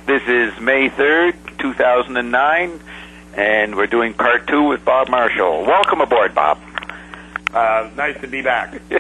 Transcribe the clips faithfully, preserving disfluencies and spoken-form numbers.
This is May third, two thousand nine, and we're doing part two with Bob Marshall. Welcome aboard, Bob. Uh, nice to be back. Okay.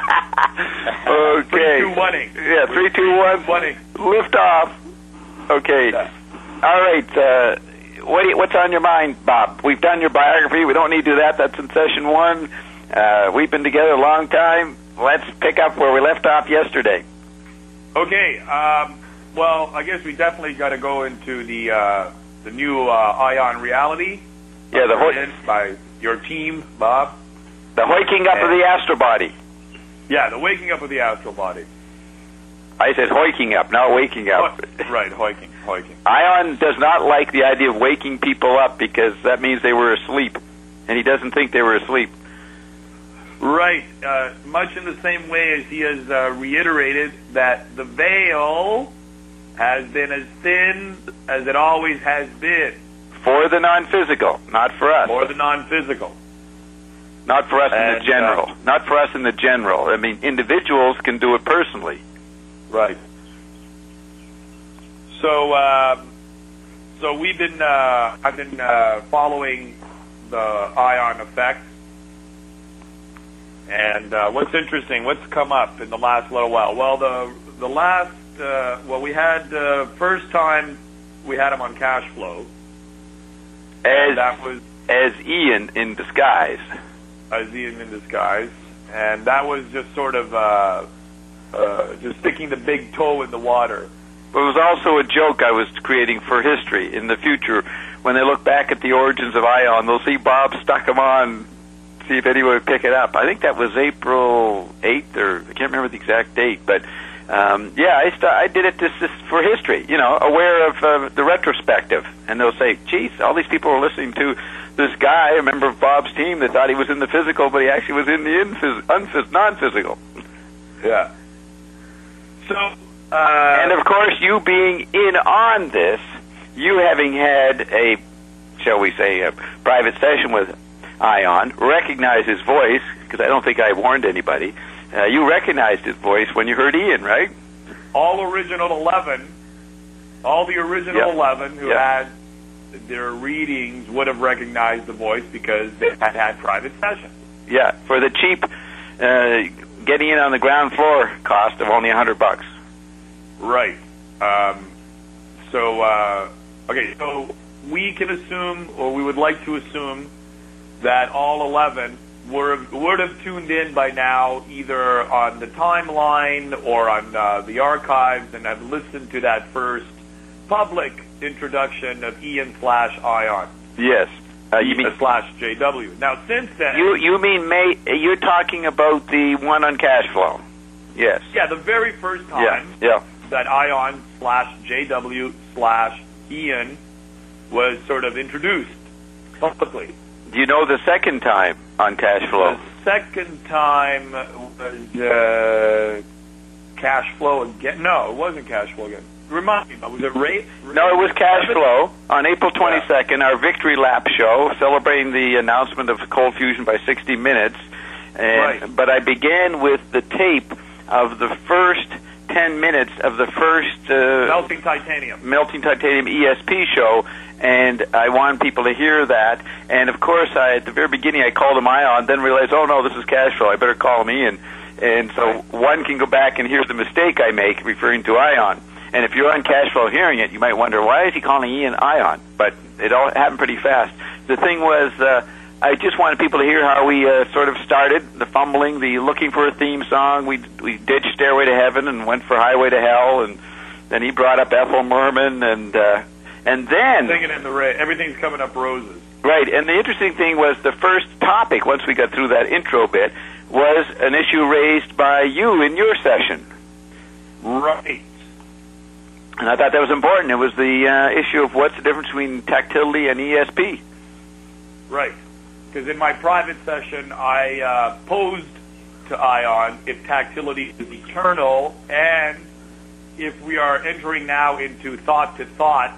three two one-ing. Yeah, three two one. one-ing. Lift off. Okay. Yeah. All right. Uh, what do you, what's on your mind, Bob? We've done your biography. We don't need to do that. That's in session one. Uh, we've been together a long time. Let's pick up where we left off yesterday. Okay. Um, well, I guess we definitely got to go into the uh, the new uh, Ion reality. Yeah, the hoi- by your team, Bob. The hoiking up and, of the astral body. Yeah, the waking up of the astral body. I said hoiking up, not waking up. Ho- right, hoiking, hoiking. Ion does not like the idea of waking people up because that means they were asleep, and he doesn't think they were asleep. Right, uh, much in the same way as he has uh, reiterated that the veil has been as thin as it always has been. For the non-physical, not for us. For the non-physical. Not for us and, in the general. Uh, not for us in the general. I mean, individuals can do it personally. Right. So, uh, so we've been, uh, I've been uh, following the Ion effect. And uh, what's interesting, what's come up in the last little while? Well, the the last, uh, well, we had, uh, first time we had him on cash flow. As, that was as Ian in disguise. As Ian in disguise. And that was just sort of uh, uh, just sticking the big toe in the water. But it was also a joke I was creating for history. In the future, when they look back at the origins of Ion, they'll see Bob stuck him on, see if anyone would pick it up. I think that was April eighth, or I can't remember the exact date, but um, yeah, I, st- I did it just, just for history, you know, aware of uh, the retrospective. And they'll say, geez, all these people are listening to this guy, a member of Bob's team, that thought he was in the physical, but he actually was in the inphys- unphys- non-physical. Yeah. So, uh, and of course, you being in on this, you having had a, shall we say, a private session with Ion, recognize his voice, because I don't think I warned anybody. Uh, you recognized his voice when you heard Ian, right? All original eleven, all the original yep. eleven who yep. had their readings would have recognized the voice because they had had private sessions. Yeah, for the cheap, uh, getting in on the ground floor cost of only a hundred bucks. Right. Um, so, uh, okay, so we can assume, or we would like to assume, that all eleven were, would have tuned in by now, either on the timeline or on uh, the archives, and have listened to that first public introduction of Ian slash Ion. Yes. Uh, you mean slash J W. Now, since then, you you mean May? You're talking about the one on cash flow? Yes. Yeah, the very first time yeah. Yeah. that Ion slash J W slash Ian was sort of introduced publicly. Do you know the second time on cash flow? The second time was uh, cash flow again. No, it wasn't cash flow again. Remind me, was it Ray? No, it was cash flow on April twenty-second, yeah. Our Victory Lap show, celebrating the announcement of Cold Fusion by sixty minutes. And, right. But I began with the tape of the first ten minutes of the first uh, Melting Titanium. Melting Titanium E S P show, and I wanted people to hear that. And of course, I at the very beginning I called him Ion, then realized, oh no, this is cash flow. I better call him Ian. And so right. One can go back and hear the mistake I make referring to Ion. And if you're on cash flow hearing it, you might wonder, why is he calling Ian Ion? But it all happened pretty fast. The thing was, uh, I just wanted people to hear how we uh, sort of started, the fumbling, the looking for a theme song. We we ditched Stairway to Heaven and went for Highway to Hell, and then he brought up Ethel Merman, and uh, and then... Singing in the rain. Everything's coming up roses. Right, and the interesting thing was the first topic, once we got through that intro bit, was an issue raised by you in your session. Right. And I thought that was important. It was the uh, issue of what's the difference between tactility and E S P. Right. Because in my private session, I uh, posed to Ion if tactility is eternal, and if we are entering now into thought-to-thought,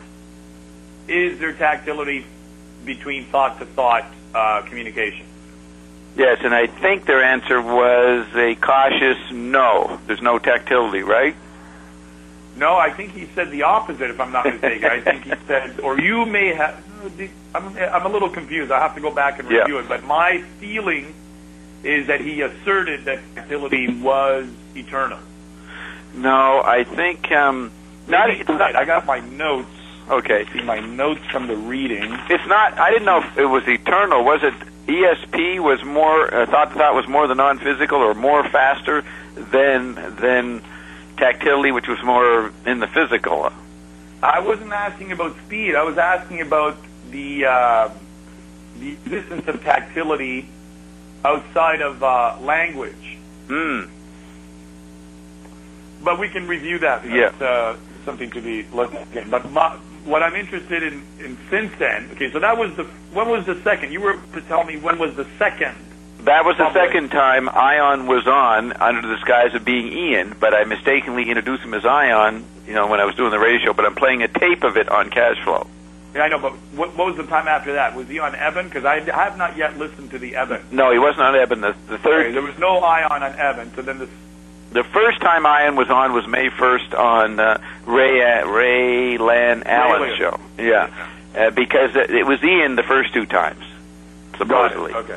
is there tactility between thought-to-thought uh, communication? Yes, and I think their answer was a cautious no. There's no tactility, right? No, I think he said the opposite, if I'm not mistaken. I think he said, or you may have, I'm, I'm a little confused. I have to go back and review Yeah. it. But my feeling is that he asserted that tactility was eternal. No, I think um, not. Maybe it's not. I got my notes. Okay. See my notes from the reading. It's not. I didn't know if it was eternal. Was it E S P was more uh, thought thought was more the non-physical or more faster than than tactility, which was more in the physical? I wasn't asking about speed. I was asking about the uh, the existence of tactility outside of uh, language. Hmm. But we can review that. Yeah. That's uh, something to be looked at. But my, what I'm interested in, in since then, okay, so that was the, when was the second? You were to tell me when was the second. That was the Public. second time Ion was on under the disguise of being Ian, but I mistakenly introduced him as Ion, you know, when I was doing the radio show, but I'm playing a tape of it on Cashflow. Yeah, I know, but what, what was the time after that? Was he on Evan? Because I have not yet listened to the Evan. No, he wasn't on Eben. The, the third, Okay, there was no Ion on Evan, so then the... the first time Ion was on was May first on uh, Ray uh, Ray Lan Allen's Ray show. Yeah, uh, because it, it was Ian the first two times, supposedly. Okay.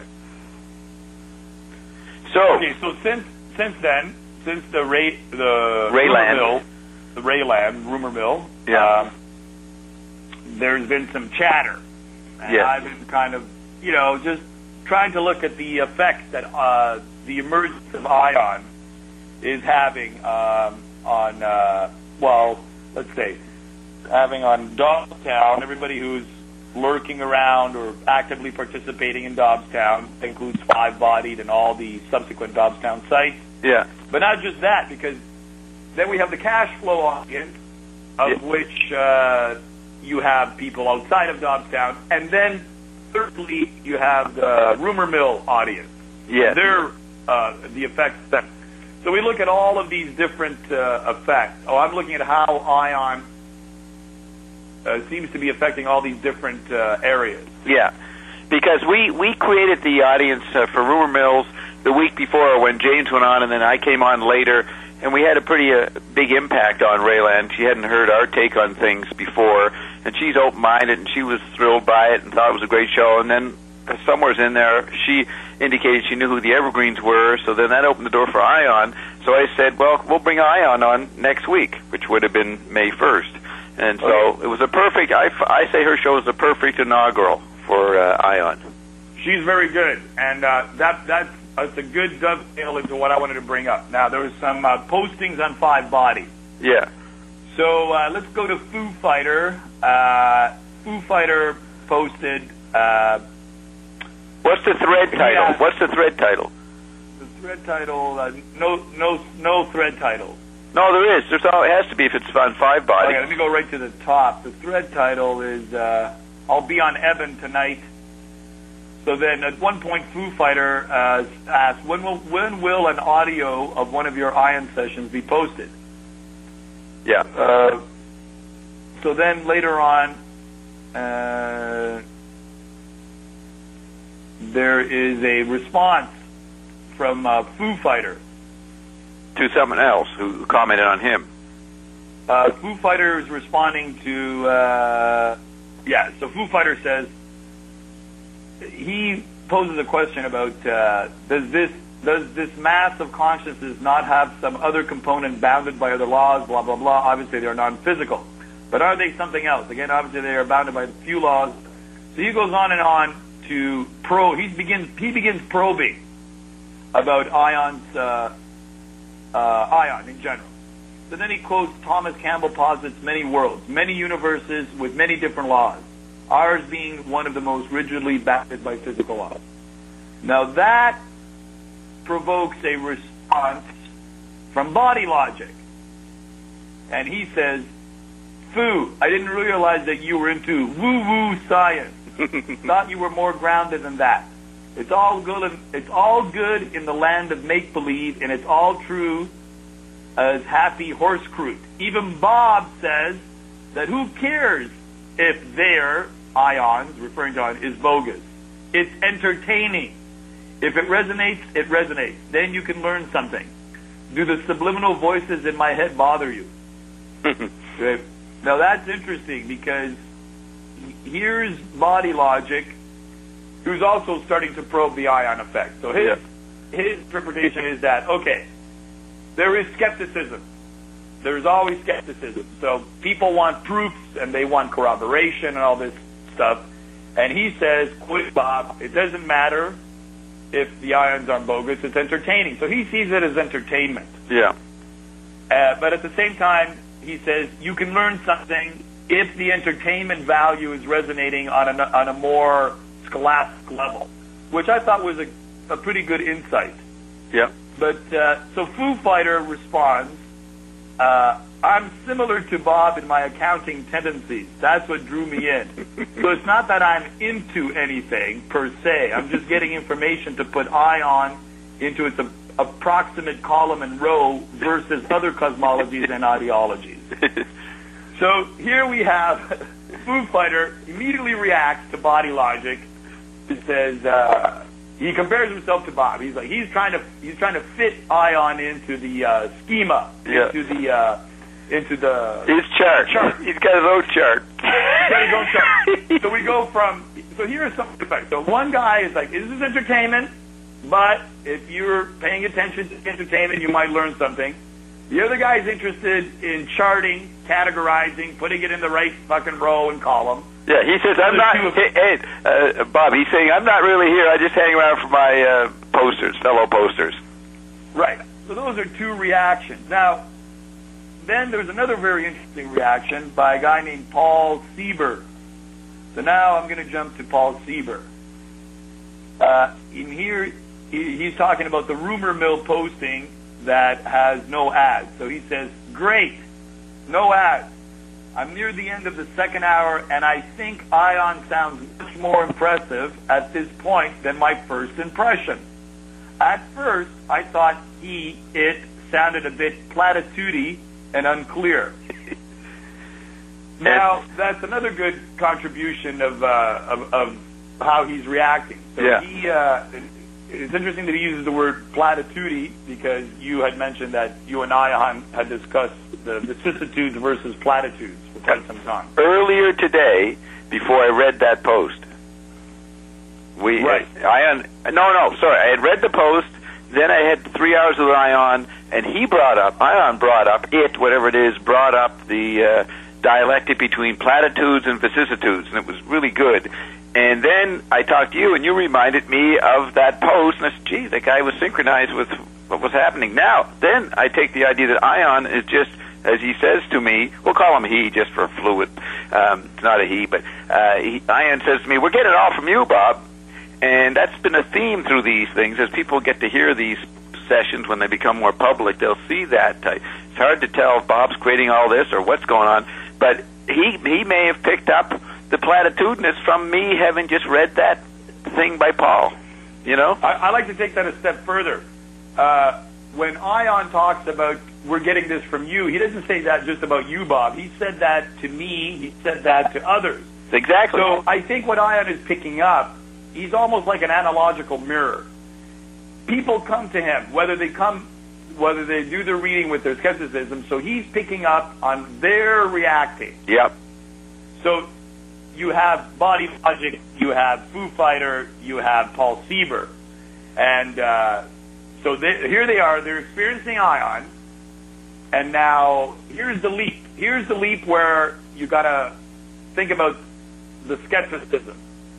So, Okay, so since since then, since the Ray the Ray rumor Lan. mill, the Ray Lan rumor mill, Yeah. um, there's been some chatter, and Yeah. I've been kind of, you know, just trying to look at the effect that uh, the emergence of Ion is having um, on, uh, well, let's say, having on Dobbstown, everybody who's lurking around or actively participating in Dobbstown, includes Five Bodied and all the subsequent Dobbstown sites. yeah, But not just that, because then we have the cash flow audience, of Yeah. which uh, you have people outside of Dobbstown, and then thirdly, you have the rumor mill audience. yeah. They're uh, the effects that. So we look at all of these different uh, effects. Oh, I'm looking at how Ion uh, seems to be affecting all these different uh, areas. Yeah, because we, we created the audience uh, for Rumor Mills the week before when James went on, and then I came on later, and we had a pretty uh, big impact on Raylan. She hadn't heard our take on things before, and she's open-minded, and she was thrilled by it and thought it was a great show. And then uh, somewhere's in there, she indicated she knew who the Evergreens were, so then that opened the door for Ion. So I said, well, we'll bring Ion on next week, which would have been May first. And so Okay. it was a perfect, I, I say her show is the perfect inaugural for uh, Ion. She's very good, and uh, that that's, that's a good dovetail into what I wanted to bring up. Now, there was some uh, postings on Five Body. Yeah. So uh, let's go to Foo Fighter. Uh, Foo Fighter posted uh, What's the thread title? Yeah. What's the thread title? the thread title, uh, no no no thread title. No, there is. There's all, it has to be if it's on Five Body. Okay, let me go right to the top. The thread title is uh, I'll be on Evan tonight. So then at one point Foo Fighter uh, asked, when will, when will an audio of one of your Ion sessions be posted? Yeah. Uh, so then later on, uh, there is a response from uh, Foo Fighter. To someone else who commented on him. Uh, Foo Fighter is responding to, uh, yeah, so Foo Fighter says, he poses a question about, uh, does this does this mass of consciousness not have some other component bounded by other laws, blah, blah, blah. Obviously, they're non-physical. But are they something else? Again, obviously, they are bounded by a few laws. So he goes on and on to pro, he begins, he begins probing about Ion's, uh, uh, Ion in general. So then he quotes Thomas Campbell posits many worlds, many universes with many different laws, ours being one of the most rigidly bounded by physical laws. Now that provokes a response from Body Logic. And he says, Foo, I didn't realize that you were into woo-woo science. Thought you were more grounded than that. It's all good in, it's all good in the land of make-believe, and it's all true as happy horse croot. Even Bob says that who cares if their ions, referring to ion, is bogus. It's entertaining. If it resonates, it resonates. Then you can learn something. Do the subliminal voices in my head bother you? Right. Now that's interesting because here's Body Logic, who's also starting to probe the ion effect. So his yeah. his interpretation is that, okay, there is skepticism. There's always skepticism. So people want proofs and they want corroboration and all this stuff. And he says, quote Bob, it doesn't matter if the ions are bogus, it's entertaining. So he sees it as entertainment. Yeah. Uh, but at the same time, he says you can learn something if the entertainment value is resonating on a, on a more scholastic level, which I thought was a, a pretty good insight. Yeah. But uh, so Foo Fighter responds, uh, I'm similar to Bob in my accounting tendencies. That's what drew me in. So it's not that I'm into anything per se. I'm just getting information to put ion into its a, approximate column and row versus other cosmologies and ideologies. So here we have Foo Fighter immediately reacts to Body Logic. He says uh, he compares himself to Bob. He's like he's trying to he's trying to fit ion into the uh, schema, yeah. into the uh, into the his chart. chart. He's got his own chart. He's got his own chart. So we go from so here's some effect. So one guy is like, this is entertainment, but if you're paying attention to entertainment, you might learn something. The other guy's interested in charting, categorizing, putting it in the right fucking row and column. Yeah, he says, I'm not, hey, hey uh, Bob, he's saying, I'm not really here, I just hang around for my uh, posters, fellow posters. Right. So those are two reactions. Now, then there's another very interesting reaction by a guy named Paul Sieber. So now I'm going to jump to Paul Sieber. Uh, in here, he, he's talking about the rumor mill posting that has no ads. So he says, great, no ads. I'm near the end of the second hour, and I think Ion sounds much more impressive at this point than my first impression. At first, I thought he, it, sounded a bit platitude-y and unclear. Now, that's another good contribution of, uh, of, of how he's reacting. So yeah. he, uh, it's interesting that he uses the word platitude because you had mentioned that you and I had discussed the vicissitudes versus platitudes for quite some time. Earlier today, before I read that post, we right. Ion. No, no, sorry. I had read the post. Then I had three hours with Ion, and he brought up Ion brought up it, whatever it is, brought up the uh, dialectic between platitudes and vicissitudes, and it was really good. And then I talked to you, and you reminded me of that post, and I said, gee, that guy was synchronized with what was happening. Now, then I take the idea that Ion is just, as he says to me, we'll call him he just for fluid. Um, it's not a he, but uh, he, Ion says to me, we're getting it all from you, Bob. And that's been a theme through these things. As people get to hear these sessions when they become more public, they'll see that. Uh, it's hard to tell if Bob's creating all this or what's going on, but he he may have picked up the platitudinous from me having just read that thing by Paul, you know? I, I like to take that a step further. Uh, when Ion talks about, we're getting this from you, he doesn't say that just about you, Bob. He said that to me, he said that to others. Exactly. So I think what Ion is picking up, he's almost like an analogical mirror. People come to him, whether they come, whether they do the reading with their skepticism, so he's picking up on their reacting. Yep. So you have Body Logic, you have Foo Fighter, you have Paul Sieber. And uh, so they, here they are, they're experiencing Ion, and now here's the leap. Here's the leap where you got to think about the skepticism.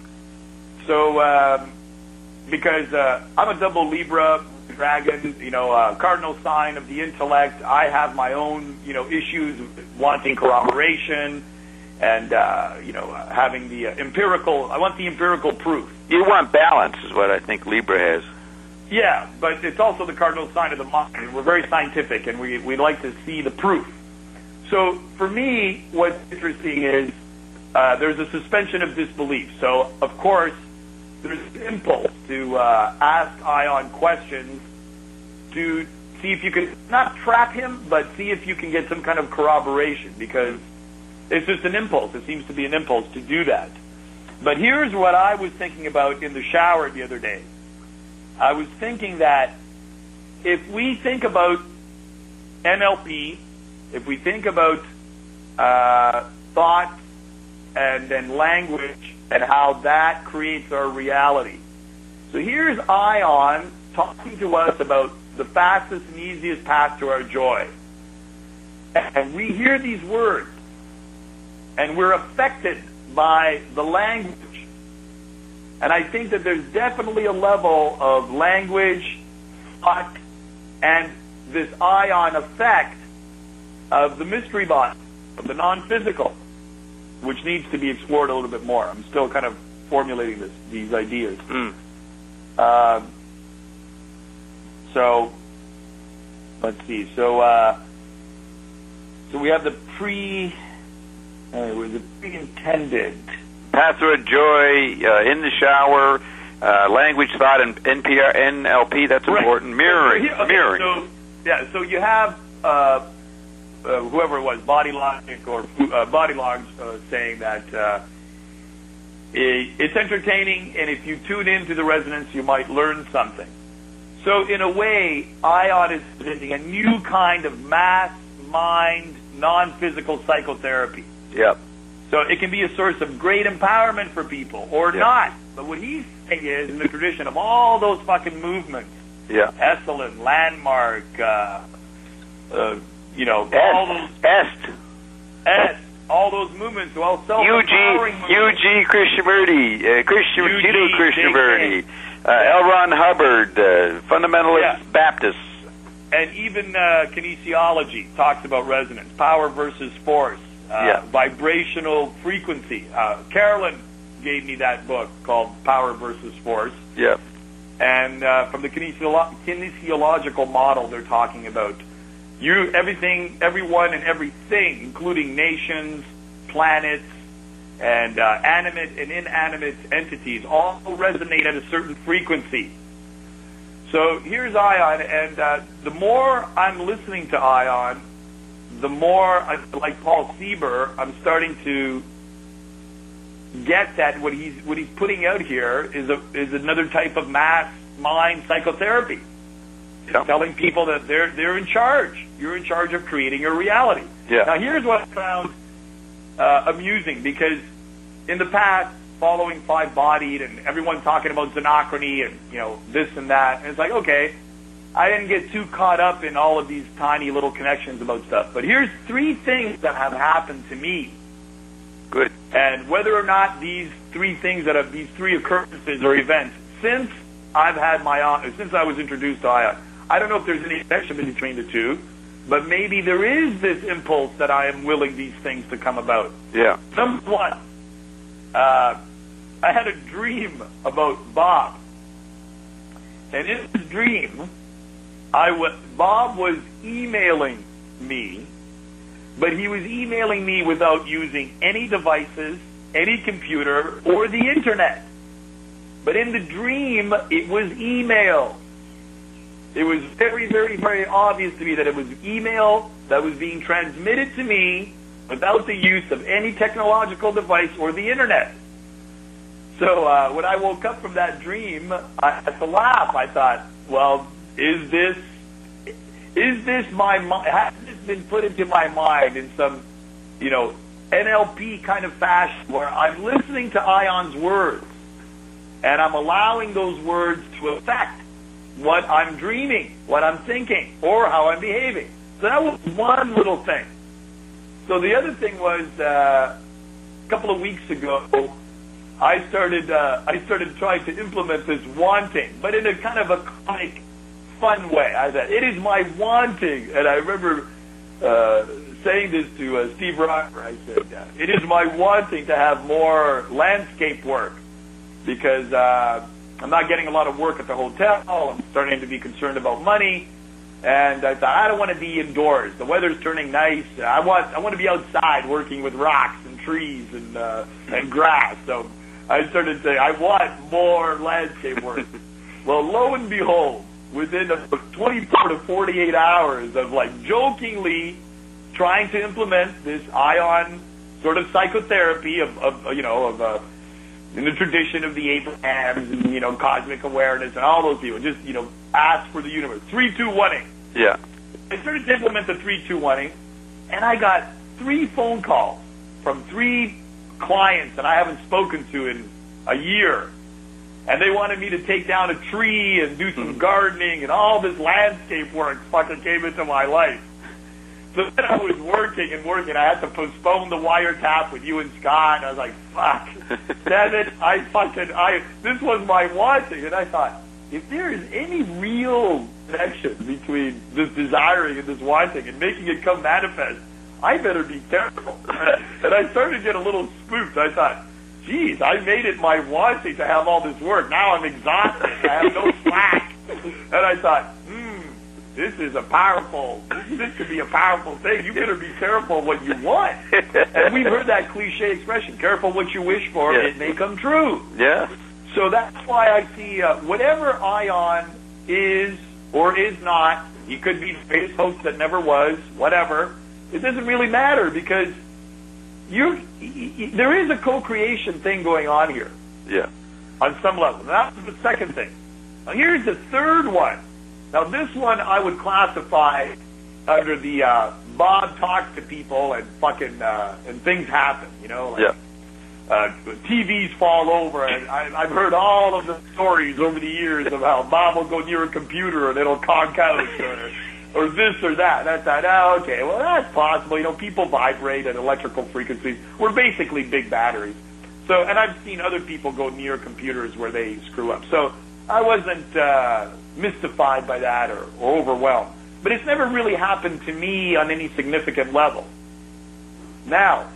So, um, because uh, I'm a double Libra dragon, you know, uh, cardinal sign of the intellect, I have my own, you know, issues wanting corroboration. And, uh, you know, uh, having the uh, empirical, I want the empirical proof. You want balance is what I think Libra has. Yeah, but it's also the cardinal sign of the mind. We're very scientific, and we, we like to see the proof. So for me, what's interesting is uh, there's a suspension of disbelief. So, of course, there's an impulse to uh, ask Ion questions to see if you can, not trap him, but see if you can get some kind of corroboration, because it's just an impulse. It seems to be an impulse to do that. But here's what I was thinking about in the shower the other day. I was thinking that if we think about N L P if we think about uh, thought and then language and how that creates our reality. So here's Ion talking to us about the fastest and easiest path to our joy. And we hear these words, and we're affected by the language. And I think that there's definitely a level of language, thought, and this ion effect of the mystery box, of the non-physical, which needs to be explored a little bit more. I'm still kind of formulating this, these ideas. Mm. Uh, so, let's see. So, uh, so we have the pre, uh, the pre-intended. Path to joy, uh, in the shower, uh, language, thought, and N P R, N L P, that's right. important. Mirroring. So, okay, mirroring. So, yeah, so you have uh, uh, whoever it was, Body Logic or uh, Body Logs, uh, saying that uh, it, it's entertaining, and if you tune into the resonance, you might learn something. So, in a way, Ion is presenting a new kind of mass, mind, non-physical psychotherapy. Yep. So it can be a source of great empowerment for people, or yeah. not. But what he's saying is, in the tradition of all those fucking movements, yeah, Esalen, Landmark, uh, uh, you know, Est. all those Est. Est, all those movements, all self-empowering movements. U G Krishnamurti, uh, Christian, U G, Jiddu Krishnamurti, uh, L. Ron Hubbard, uh, fundamentalist yeah. Baptists. And even uh, kinesiology talks about resonance, power versus force. Uh, yeah. Vibrational frequency. Uh, Carolyn gave me that book called Power versus Force. Yeah. And uh, from the kinesiolo- kinesiological model, they're talking about you, everything, everyone, and everything, including nations, planets, and uh, animate and inanimate entities, all resonate at a certain frequency. So here's Ion, and uh, the more I'm listening to Ion, the more, like Paul Sieber, I'm starting to get that what he's what he's putting out here is a is another type of mass mind psychotherapy. Yeah. Telling people that they're they're in charge. You're in charge of creating your reality. Yeah. Now here's what I found uh, amusing, because in the past, following Five Bodied and everyone talking about Xenochrony and you know this and that, and it's like, okay, I didn't get too caught up in all of these tiny little connections about stuff. But here's three things that have happened to me. Good. And whether or not these three things that have, these three occurrences or events, since I've had my, since I was introduced to Ion, I don't know if there's any connection between the two, but maybe there is this impulse that I am willing these things to come about. Yeah. Number one, uh, I had a dream about Bob. And in this dream, I w- Bob was emailing me, but he was emailing me without using any devices, any computer, or the internet. But in the dream, it was email. It was very, very, very obvious to me that it was email that was being transmitted to me without the use of any technological device or the internet. So uh, when I woke up from that dream, I had to laugh. I thought, well, Is this, is this my mind, has this been put into my mind in some, you know, N L P kind of fashion where I'm listening to Ion's words and I'm allowing those words to affect what I'm dreaming, what I'm thinking, or how I'm behaving. So that was one little thing. So the other thing was, uh, a couple of weeks ago, I started, uh, I started trying to implement this wanting, but in a kind of a comic, fun way. I said, it is my wanting. And I remember uh, saying this to uh, Steve Rocker. I said, uh, it is my wanting to have more landscape work because uh, I'm not getting a lot of work at the hotel. I'm starting to be concerned about money. And I thought, I don't want to be indoors. The weather's turning nice. I want I want to be outside working with rocks and trees and, uh, and grass. So I started saying, I want more landscape work. Well, lo and behold, within twenty-four to forty-eight hours of like jokingly trying to implement this Ion sort of psychotherapy of, of you know, of uh, in the tradition of the Abrahams and, you know, cosmic awareness and all those people, just, you know, ask for the universe. three two one-ing. Yeah. I started to implement the three two one-ing, And I got three phone calls from three clients that I haven't spoken to in a year. And they wanted me to take down a tree and do some gardening, and all this landscape work fucking came into my life. So then I was working and working. I had to postpone the wiretap with you and Scott. And I was like, fuck, damn it. I fucking, I, this was my wanting. And I thought, if there is any real connection between this desiring and this wanting and making it come manifest, I better be careful. And I started to get a little spooked. I thought, geez, I made it my wanting to have all this work. Now I'm exhausted. I have no slack. And I thought, hmm, this is a powerful, this could be a powerful thing. You better be careful what you want. And we've heard that cliche expression, careful what you wish for, yeah. It may come true. Yeah. So that's why I see uh, whatever Ion is or is not, he could be the greatest host that never was, whatever, it doesn't really matter because you're, there is a co-creation thing going on here. Yeah. On some level. And that's the second thing. Now here's the third one. Now this one I would classify under the uh, Bob talks to people and fucking uh, and things happen, you know, like yeah. uh, T Vs fall over, and I, I've heard all of the stories over the years of how Bob will go near a computer and it'll conk out, or, or this or that. That's that. Oh, okay, well that's possible. You know, people vibrate at electrical frequencies. We're basically big batteries. So, and I've seen other people go near computers where they screw up. So I wasn't uh, mystified by that or, or overwhelmed. But it's never really happened to me on any significant level. Now,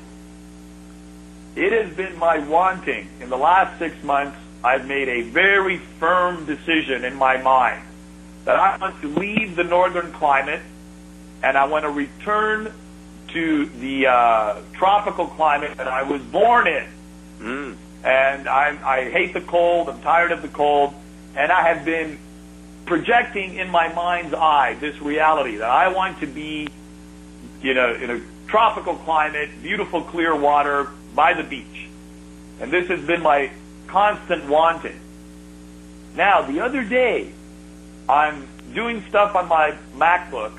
it has been my wanting. In the last six months, I've made a very firm decision in my mind that I want to leave the northern climate and I want to return to the uh, tropical climate that I was born in. Mm. And I, I hate the cold. I'm tired of the cold. And I have been projecting in my mind's eye this reality that I want to be, you know, in a tropical climate, beautiful clear water by the beach. And this has been my constant wanting. Now, the other day, I'm doing stuff on my MacBook,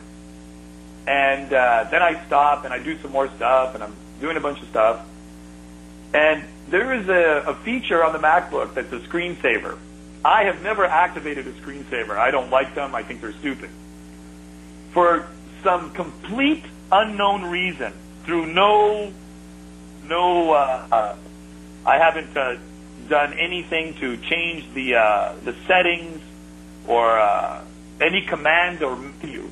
and uh, then I stop and I do some more stuff, and I'm doing a bunch of stuff. And there is a, a feature on the MacBook that's a screensaver. I have never activated a screensaver. I don't like them. I think they're stupid. For some complete unknown reason, through no, no, uh, uh, I haven't uh, done anything to change the uh, the settings or uh, any command or menu.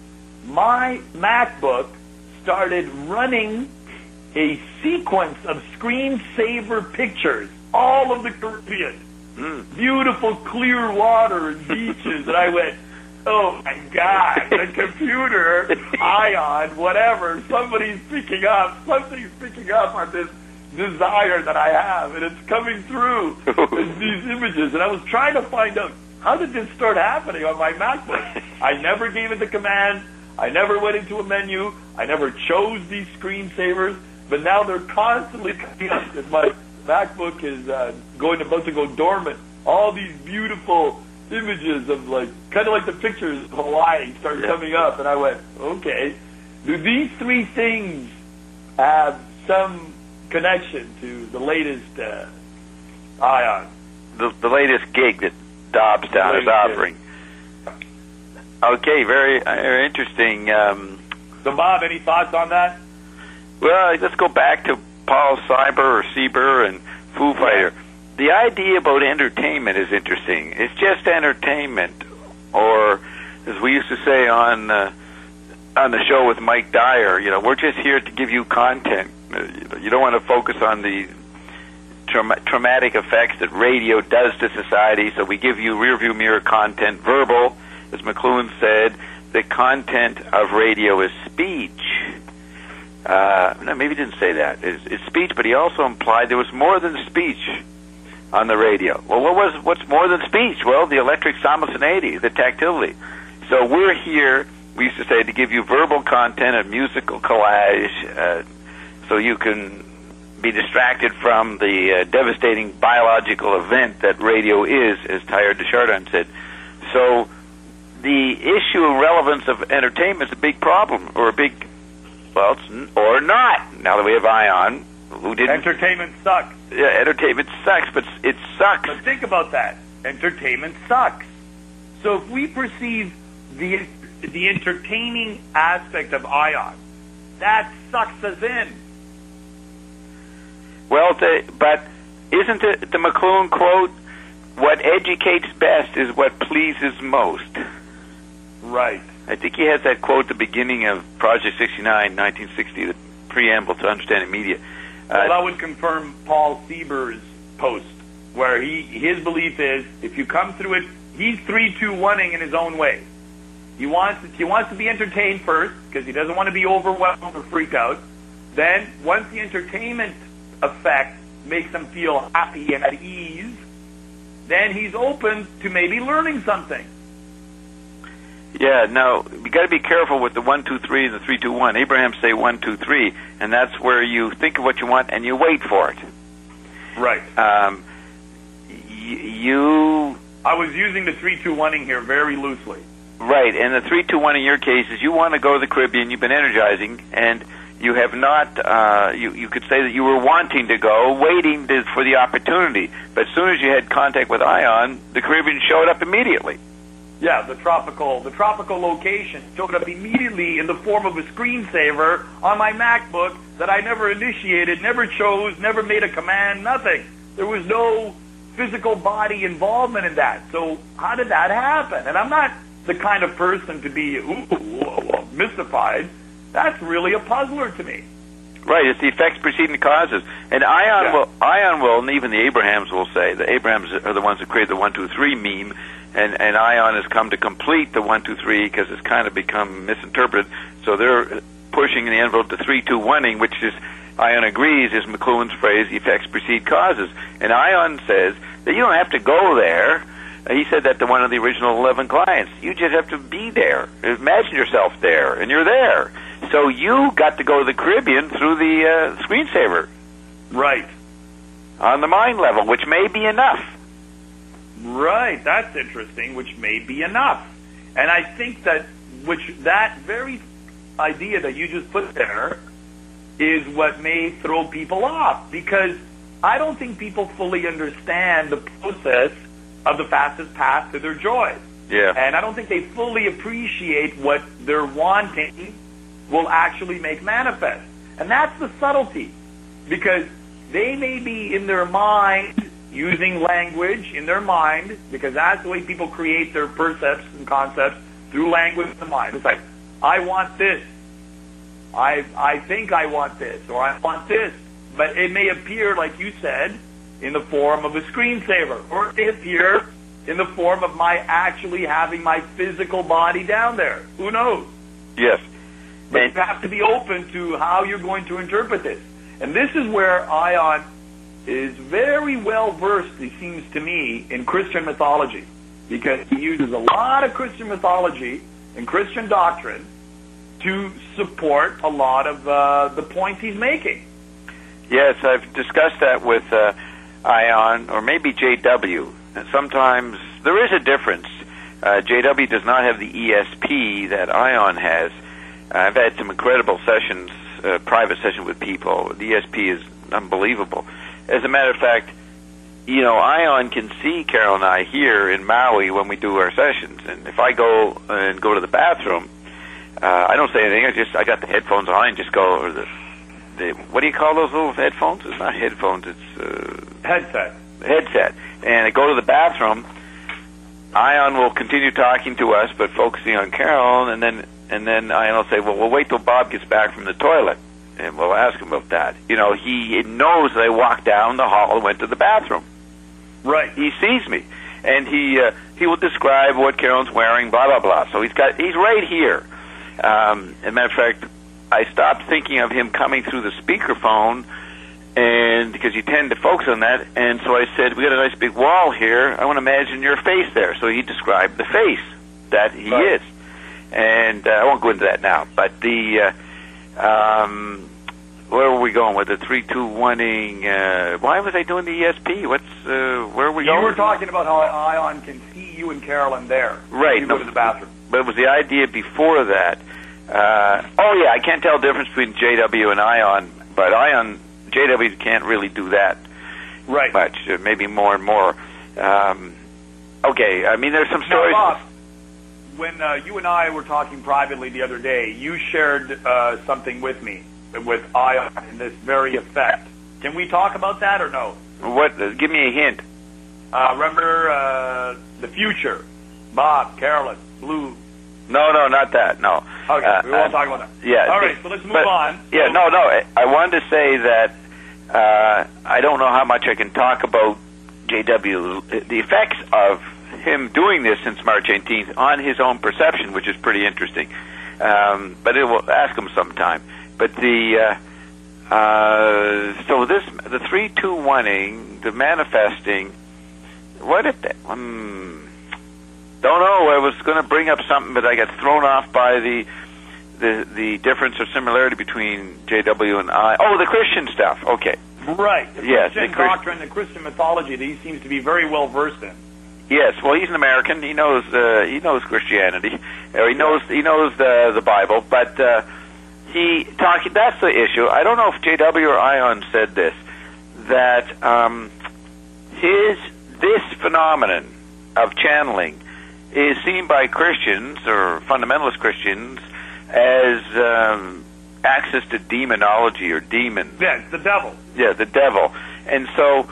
My MacBook started running a sequence of screensaver pictures, all of the Caribbean. Mm. Beautiful clear water and beaches. And I went, oh my God, the computer, Ion, whatever, somebody's picking up, something's picking up on this desire that I have, and it's coming through in these images. And I was trying to find out, how did this start happening on my MacBook? I never gave it the command. I never went into a menu. I never chose these screensavers, but now they're constantly coming up as my MacBook is uh, going about to go dormant. All these beautiful images of like, kind of like the pictures of Hawaii start yeah. coming up, and I went, okay, do these three things have some connection to the latest uh, Ion? The, the latest gig that Dobstown is offering. Gig. Okay, very, very interesting. Um, so, Bob, any thoughts on that? Well, let's go back to Paul Sieber or Sieber and Foo Fighter. The idea about entertainment is interesting. It's just entertainment, or as we used to say on uh, on the show with Mike Dyer, you know, we're just here to give you content. You don't want to focus on the tra- traumatic effects that radio does to society, so we give you rearview mirror content, verbal, as McLuhan said. The content of radio is speech. Uh, no, maybe he didn't say that. It's, it's speech, but he also implied there was more than speech on the radio. Well, what was what's more than speech? Well, the electric simultaneity, the tactility. So we're here, we used to say, to give you verbal content, a musical collage, uh, so you can be distracted from the uh, devastating biological event that radio is, as Teilhard de Chardin said. So the issue and relevance of entertainment is a big problem, or a big Well, it's n- or not. Now that we have Ion, who didn't... Entertainment sucks. Yeah, entertainment sucks, but it sucks. But think about that. Entertainment sucks. So if we perceive the the entertaining aspect of Ion, that sucks us in. Well, the, but isn't it the McLuhan quote, what educates best is what pleases most? Right. I think he has that quote at the beginning of Project sixty-nine, nineteen sixty, the preamble to Understanding Media. Well, Uh, that would confirm Paul Sieber's post, where he his belief is if you come through it, he's three two one-ing in his own way. He wants he wants to be entertained first because he doesn't want to be overwhelmed or freaked out. Then, once the entertainment effect makes him feel happy and at ease, then he's open to maybe learning something. Yeah, no, you got to be careful with the one, two, three, and the three, two, one. Abraham say one, two, three, and that's where you think of what you want and you wait for it. Right. Um, y- you I was using the three two one-ing here very loosely. right, and the three, two, one in your case is you want to go to the Caribbean. You've been energizing, and you have not. Uh, you you could say that you were wanting to go, waiting to, for the opportunity. But as soon as you had contact with Ion, the Caribbean showed up immediately. Yeah, the tropical the tropical location showed up immediately in the form of a screensaver on my MacBook that I never initiated, never chose, never made a command, nothing. There was no physical body involvement in that. So how did that happen? And I'm not the kind of person to be ooh, mystified. That's really a puzzler to me. Right, it's the effects preceding the causes. And Ion Yeah. will, Ion will, and even the Abrahams will say, the Abrahams are the ones who created the one, two, three meme, and, and Ion has come to complete the one, two, three because it's kind of become misinterpreted. So they're pushing the envelope to three, two, one-ing, which is, Ion agrees, is McLuhan's phrase, effects precede causes. And Ion says that you don't have to go there. He said that to one of the original eleven clients. You just have to be there. Imagine yourself there, and you're there. So you got to go to the Caribbean through the uh, screensaver. Right. On the mind level, which may be enough. Right, that's interesting, which may be enough. And I think that which that very idea that you just put there is what may throw people off, because I don't think people fully understand the process of the fastest path to their joy. Yeah. And I don't think they fully appreciate what they're wanting will actually make manifest. And that's the subtlety, because they may be in their mind using language in their mind, because that's the way people create their percepts and concepts, through language in the mind. It's like, I want this. I I think I want this, or I want this. But it may appear, like you said, in the form of a screensaver, or it may appear in the form of my actually having my physical body down there. Who knows? Yes. But And- you have to be open to how you're going to interpret this. And this is where Ion is very well versed, it seems to me, in Christian mythology, because he uses a lot of Christian mythology and Christian doctrine to support a lot of uh, the points he's making. Yes, I've discussed that with uh, Ion, or maybe J W. And sometimes there is a difference. Uh, J W does not have the E S P that Ion has. I've had some incredible sessions, uh, private sessions with people. The E S P is unbelievable. As a matter of fact, you know, Ion can see Carol and I here in Maui when we do our sessions. And if I go and go to the bathroom, uh, I don't say anything. I just I got the headphones on and just go. Or the, the what do you call those little headphones? It's not headphones. It's uh, Headset. headset. And I go to the bathroom. Ion will continue talking to us, but focusing on Carol, and then and then Ion will say, "Well, we'll wait till Bob gets back from the toilet, and we'll ask him about that." You know, he knows that I walked down the hall and went to the bathroom. Right. He sees me, and he uh, he will describe what Carol's wearing, blah blah blah. So he's got he's right here. Um, as a matter of fact, I stopped thinking of him coming through the speakerphone, and because you tend to focus on that, and so I said, "We got a nice big wall here. I want to imagine your face there." So he described the face that he Right. is, and uh, I won't go into that now. But the uh, um, where were we going with the three, two, one-ing? Uh, why was I doing the E S P? What's uh, where are we You going? were talking about how Ion can see you and Carolyn there. Right. You go No, to the bathroom. But it was the idea before that Uh, oh yeah, I can't tell the difference between J W and Ion, but Ion, J W can't really do that right. much. Uh, maybe more and more. Um, okay, I mean, there's some stories. Now, Bob, when uh, you and I were talking privately the other day, you shared uh, something with me with Ion in this very effect. Can we talk about that or no? What? Uh, give me a hint. Uh, remember uh, the future, Bob, Carolyn, Blue. No, no, not that. No. Okay, uh, we won't uh, talk about that. Yeah. All right, so let's move but, on. Yeah, so, no, no. I, I wanted to say that uh, I don't know how much I can talk about J W. The effects of him doing this since March eighteenth on his own perception, which is pretty interesting. Um, but it will ask him sometime. But the uh, uh, so this the three two one-ing, the manifesting. What if that? Um, Don't know. I was going to bring up something, but I got thrown off by the the the difference or similarity between J W and I. Oh, the Christian stuff. Okay. Right. The yes, Christian the Christ- doctrine, the Christian mythology that he seems to be very well versed in. Yes. Well, he's an American. He knows uh, he knows Christianity, or he knows he knows the the Bible. But uh, he talking. That's the issue. I don't know if J W or Ion said this. That um, his this phenomenon of channeling is seen by Christians or fundamentalist Christians as um, access to demonology or demons. Yeah, it's the devil. Yeah, the devil. And so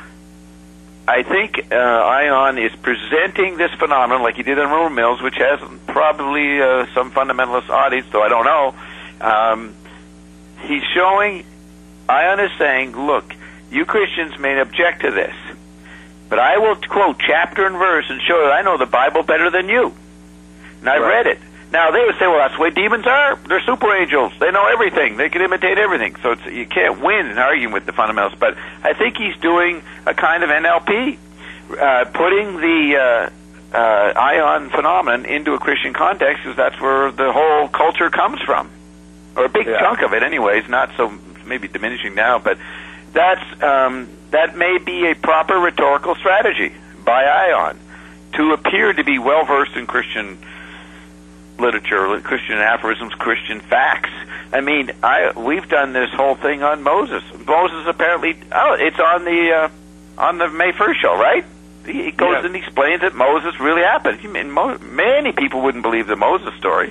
I think uh, Ion is presenting this phenomenon like he did in Rumor Mills, which has probably uh, some fundamentalist audience, though I don't know. Um, he's showing, Ion is saying, look, you Christians may object to this, but I will quote chapter and verse and show that I know the Bible better than you. And I've right. read it. Now, they would say, well, that's the way demons are. They're super angels. They know everything. They can imitate everything. So it's, you can't win in arguing with the fundamentals. But I think he's doing a kind of N L P, uh, putting the uh, uh, Ion phenomenon into a Christian context, because that's where the whole culture comes from. Or a big yeah. chunk of it anyways, not so maybe diminishing now, but that's um, that may be a proper rhetorical strategy by Ion to appear to be well-versed in Christian literature, Christian aphorisms, Christian facts. I mean, I we've done this whole thing on Moses. Moses apparently, oh, it's on the uh, on the May first show, right? He goes yes. and explains that Moses really happened. I mean, Mo- many people wouldn't believe the Moses story,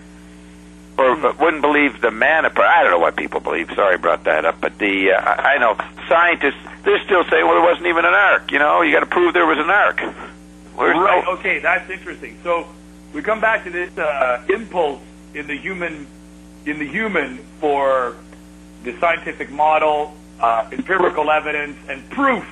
or hmm. wouldn't believe the manna. I don't know what people believe. Sorry, I brought that up. But the uh, I know scientists, they're still saying, well, there wasn't even an ark. You know, you got to prove there was an ark. Where's right. no- Okay, that's interesting. So we come back to this uh, impulse in the human, in the human for the scientific model, uh, empirical evidence, and proof.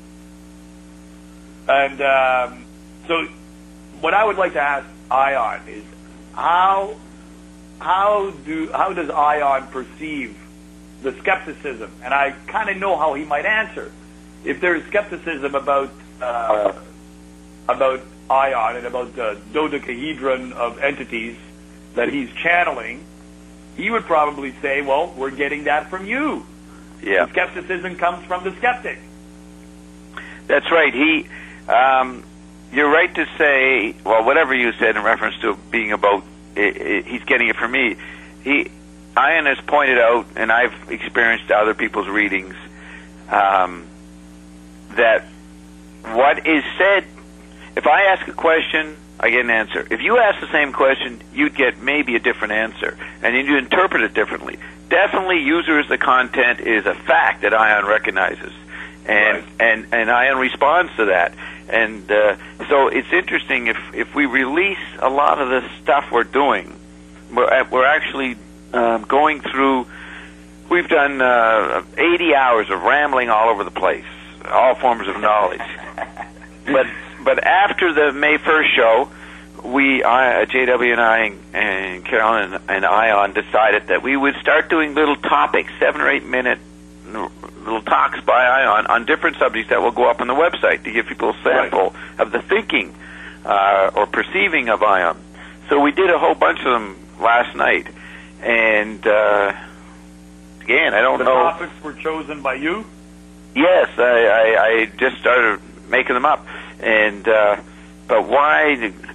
And um, so, what I would like to ask Ion is how how do how does Ion perceive the skepticism? And I kind of know how he might answer. If there is skepticism about uh, about Ion and about the dodecahedron of entities that he's channeling, he would probably say, well, we're getting that from you. Yeah. The skepticism comes from the skeptic. That's right. He, um, you're right to say, well, whatever you said in reference to being about, it, it, he's getting it from me. He, Ion has pointed out, and I've experienced other people's readings, um, that what is said, if I ask a question, I get an answer. If you ask the same question, you'd get maybe a different answer, and then you interpret it differently. Definitely, user as the content is a fact that Ion recognizes, and right. and and Ion responds to that. And uh, so it's interesting if if we release a lot of the stuff we're doing, we're we're actually um, going through. We've done uh, eighty hours of rambling all over the place, all forms of knowledge, but. But after the May first show, we, I, J W and I and, and Carolyn and, and Ion decided that we would start doing little topics, seven or eight minute little talks by Ion on different subjects that will go up on the website to give people a sample right. of the thinking uh, or perceiving of Ion. So we did a whole bunch of them last night. And uh, again, I don't the know. The topics were chosen by you? Yes, I, I, I just started making them up. And uh, but why?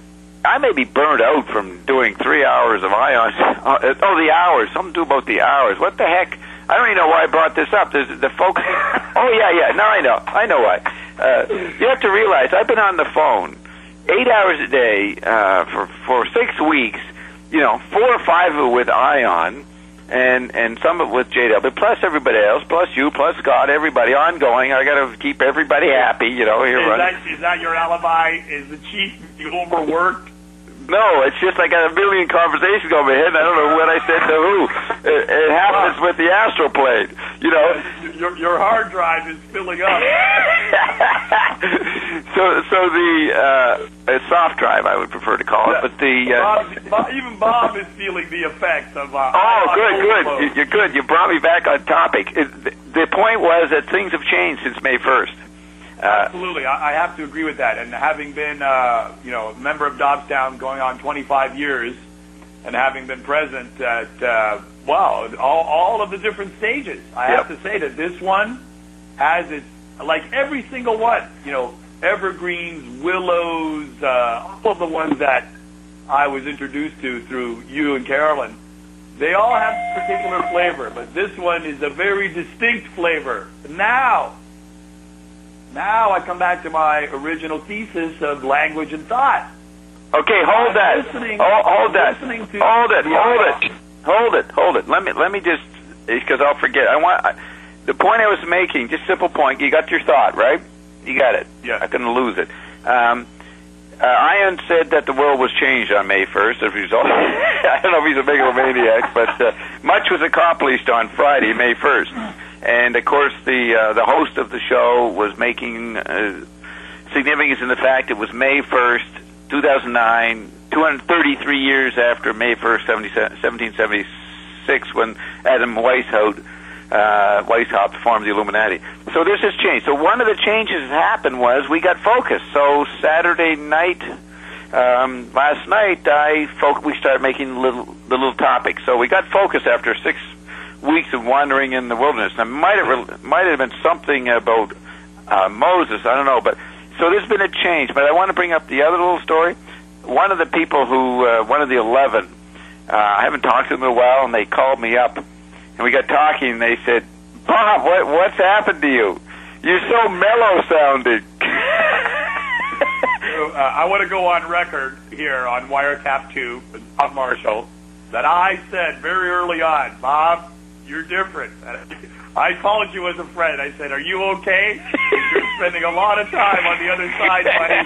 I may be burned out from doing three hours of ions. Uh, oh, the hours. Something to do about the hours. What the heck? I don't even know why I brought this up. There's the folks. Oh yeah, yeah. Now I know. I know why. Uh, you have to realize I've been on the phone eight hours a day uh, for for six weeks. You know, four or five of it with Ion, and and some of it with J W, plus everybody else, plus you, plus Scott, everybody ongoing. I got to keep everybody happy. You know, here. Is that, is that your alibi? Is the chief you overworked? No, it's just I got a million conversations going in my head, and I don't know what I said to who. It, it happens with the astral plane, you know. Your, your hard drive is filling up. so, so the uh, a soft drive, I would prefer to call it, but the uh, Bob, Bob, even Bob is feeling the effects of. Uh, oh, good, good. You're good. You brought me back on topic. It, the point was that things have changed since May first. Uh, Absolutely, I, I have to agree with that. And having been, uh, you know, a member of Dobstown going on twenty-five years, and having been present at, uh, well, all, all of the different stages, I yep. have to say that this one has its, like every single one, you know, evergreens, willows, uh, all of the ones that I was introduced to through you and Carolyn, they all have a particular flavor, but this one is a very distinct flavor. Now, Now I come back to my original thesis of language and thought. Okay, hold I'm that. Listening, oh, hold that. To hold it. Hold it. Hold it. Hold it. Let me let me just because I'll forget. I want I, the point I was making. Just simple point. You got your thought right. You got it. Yeah. I couldn't lose it. Um, uh, Ian said that the world was changed on May first. As a result, I don't know if he's a megalomaniac, but uh, much was accomplished on Friday, May first. And of course, the uh, the host of the show was making uh, significance in the fact it was May first, two thousand nine, two hundred thirty-three years after May first, seventeen seventy-six, when Adam Weishaupt, uh, Weishaupt formed the Illuminati. So this has changed. So one of the changes that happened was we got focused. So Saturday night, um, last night, I fo- we started making little the little topics. So we got focused after six weeks of wandering in the wilderness. Now, might have might have been something about uh, Moses. I don't know, but so there's been a change. But I want to bring up the other little story. One of the people who, uh, one of the eleven, uh, I haven't talked to them in a while, and they called me up, and we got talking. And they said, "Bob, what what's happened to you? You're so mellow sounding." so, uh, I want to go on record here on Wiretap two with Bob Marshall that I said very early on, Bob, you're different. I called you as a friend. I said, are you okay? You're spending a lot of time on the other side,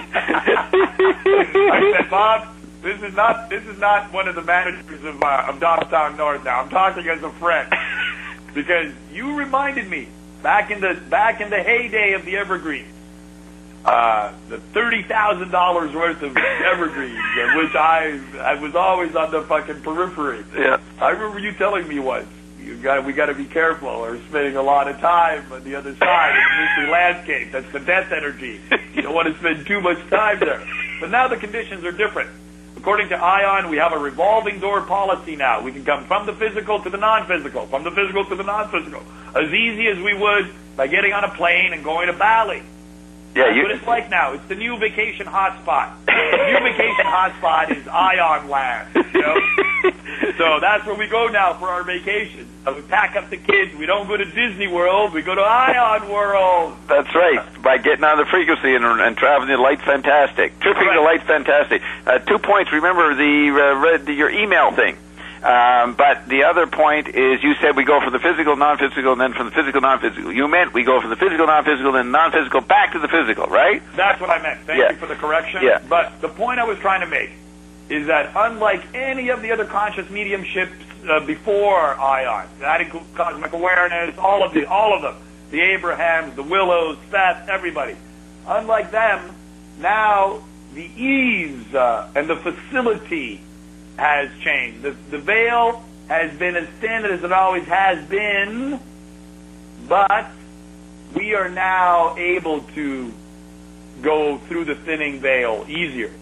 buddy. I said, Bob, this is not this is not one of the managers of, uh, of Dobstown North now. I'm talking as a friend. Because you reminded me, back in the back in the heyday of the Evergreens, uh, the thirty thousand dollars worth of Evergreens, uh, which I I was always on the fucking periphery. Yeah. I remember you telling me once, you got we got to be careful. We're spending a lot of time on the other side of the mystery landscape. That's the death energy. You don't want to spend too much time there. But now the conditions are different. According to Ion, we have a revolving door policy now. We can come from the physical to the non-physical, from the physical to the non-physical, as easy as we would by getting on a plane and going to Bali. Yeah, That's you... what it's like now. It's the new vacation hotspot. The new vacation hotspot is Ion Land. You know? So that's where we go now for our vacation. So we pack up the kids. We don't go to Disney World. We go to Ion World. That's right. By getting on the frequency and, and traveling the light fantastic, tripping Right. the light fantastic. Uh, two points. Remember the uh, read your email thing. Um, but the other point is you said we go from the physical, non-physical, and then from the physical, non-physical. You meant we go from the physical, non-physical, then non-physical back to the physical, right? That's what I meant. Thank Yeah. you for the correction. Yeah. But the point I was trying to make is that unlike any of the other conscious mediumships uh, before Ion, that includes cosmic awareness, all of the, all of them, the Abrahams, the Willows, Seth, everybody. Unlike them, now the ease uh, and the facility has changed. The, the veil has been as thin as it always has been, but we are now able to go through the thinning veil easier.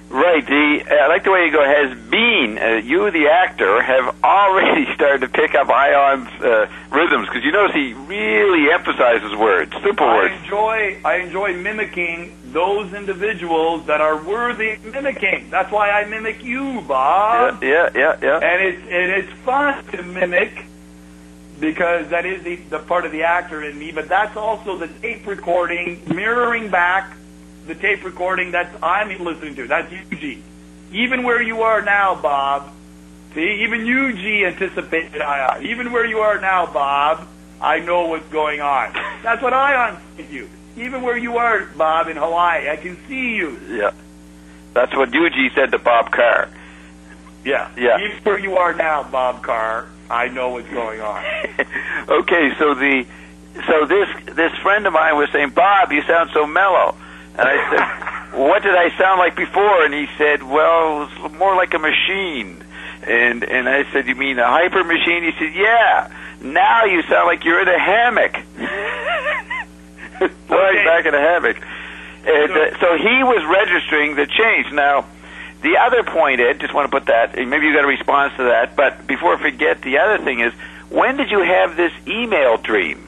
Right. The uh, I like the way you go. Has been uh, you, the actor, have already started to pick up Ion's uh, rhythms because you notice he really emphasizes words, simple I words. enjoy I enjoy mimicking those individuals that are worthy of mimicking. That's why I mimic you, Bob. Yeah, yeah, yeah, yeah. And it's and it's fun to mimic because that is the, the part of the actor in me. But that's also the tape recording mirroring back the tape recording that I'm listening to. That's U G. Even where you are now, Bob. See, even U G anticipated Ion. Even where you are now, Bob, I know what's going on. That's what Ion said to you. Even where you are, Bob, in Hawaii, I can see you. Yeah. That's what U G said to Bob Carr. Yeah. Yeah. Even where you are now, Bob Carr, I know what's going on. Okay, so the so this this friend of mine was saying, Bob, you sound so mellow. And I said, what did I sound like before? And he said, well, it's more like a machine. And and I said, you mean a hyper machine? He said, yeah. Now you sound like you're in a hammock. Lying Okay. back in a hammock. And uh, so he was registering the change. Now, the other point, Ed, just want to put that, and maybe you got a response to that, but before I forget, the other thing is, when did you have this email dream?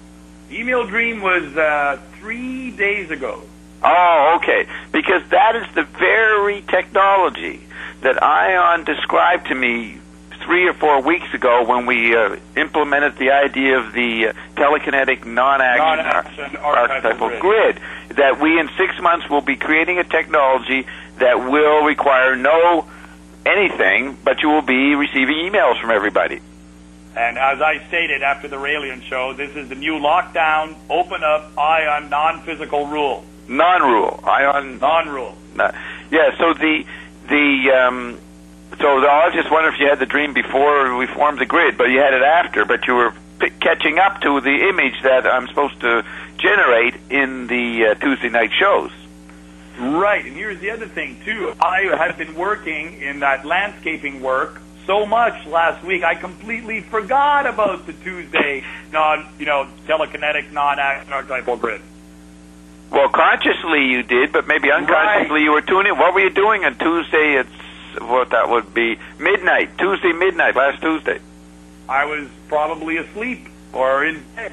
Email dream was uh, three days ago. Oh, okay. Because that is the very technology that Ion described to me three or four weeks ago when we uh, implemented the idea of the uh, telekinetic non-action, Non-action ar- archetypal archetypal grid. That we in six months will be creating a technology that will require no anything, but you will be receiving emails from everybody. And as I stated after the Raelian show, this is the new lockdown, open up, Ion, non-physical rule. Non-rule. Ion. Non-rule. No. Yeah. So the the um, so the, I was just wondering if you had the dream before we formed the grid, but you had it after. But you were p- catching up to the image that I'm supposed to generate in the uh, Tuesday night shows. Right. And here's the other thing too. I had been working in that landscaping work so much last week, I completely forgot about the Tuesday non, you know, telekinetic non-action archetypal grid. Well, consciously you did, but maybe unconsciously Right. you were tuning. What were you doing on Tuesday? It's what that would be midnight, Tuesday midnight, last Tuesday. I was probably asleep or in bed,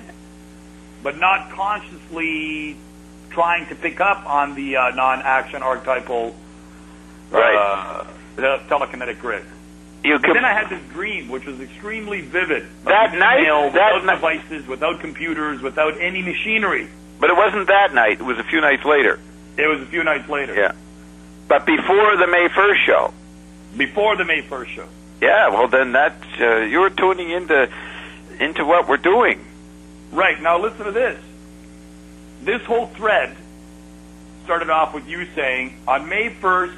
but not consciously trying to pick up on the uh, non-action archetypal Right. uh, the telekinetic grid. You But com- then I had this dream, which was extremely vivid. That Like, night? email, That without ni- devices, without computers, without any machinery. But it wasn't that night. It was a few nights later. It was a few nights later. Yeah. But before the May first show. Before the May first show. Yeah, well then that's, uh, you're tuning into into what we're doing. Right. Now listen to this. This whole thread started off with you saying, on May first,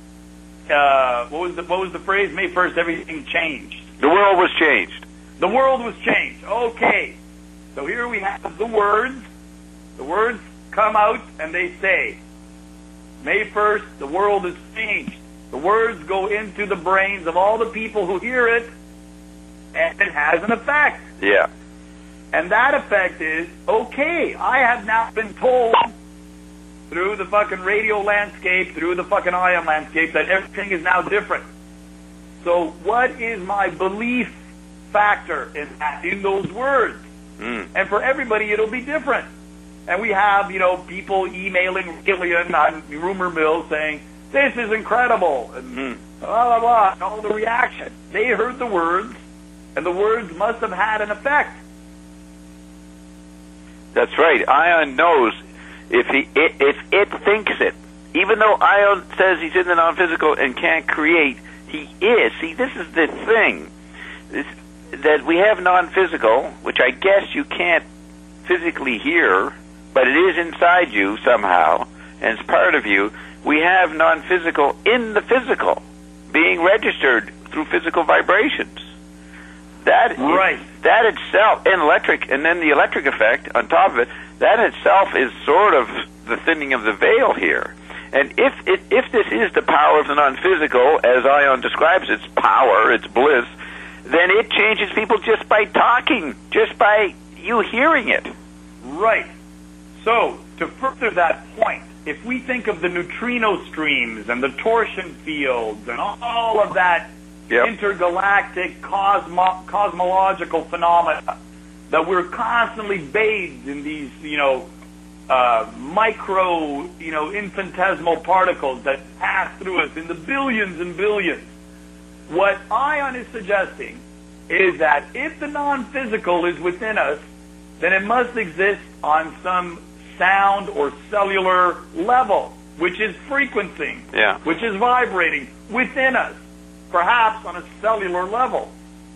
uh, what was the what was the phrase? May first, everything changed. The world was changed. The world was changed. Okay. So here we have the words. The words come out and they say, May first, the world is changed. The words go into the brains of all the people who hear it, and it has an effect. Yeah. And that effect is, okay, I have now been told through the fucking radio landscape, through the fucking Ion landscape, that everything is now different. So what is my belief factor in that, in those words? Mm. And for everybody, it'll be different. And we have, you know, people emailing Gillian on Rumor Mill saying, this is incredible, and Mm. blah, blah, blah, and all the reaction. They heard the words, and the words must have had an effect. That's right. Ion knows if he if it thinks it. Even though Ion says he's in the non-physical and can't create, he is. See, this is the thing. This, that we have non-physical, which I guess you can't physically hear, but it is inside you somehow, and it's part of you. We have non-physical in the physical, being registered through physical vibrations. That Right. that itself, and electric, and then the electric effect on top of it, that itself is sort of the thinning of the veil here. And if it, if this is the power of the non-physical, as Ion describes its power, its bliss, then it changes people just by talking, just by you hearing it. Right. So, to further that point, if we think of the neutrino streams and the torsion fields and all of that yep. intergalactic cosmo- cosmological phenomena, that we're constantly bathed in these, you know, uh, micro, you know, infinitesimal particles that pass through us in the billions and billions. What Ion is suggesting is that if the non-physical is within us, then it must exist on some sound or cellular level, which is frequencing, yeah. which is vibrating within us, perhaps on a cellular level.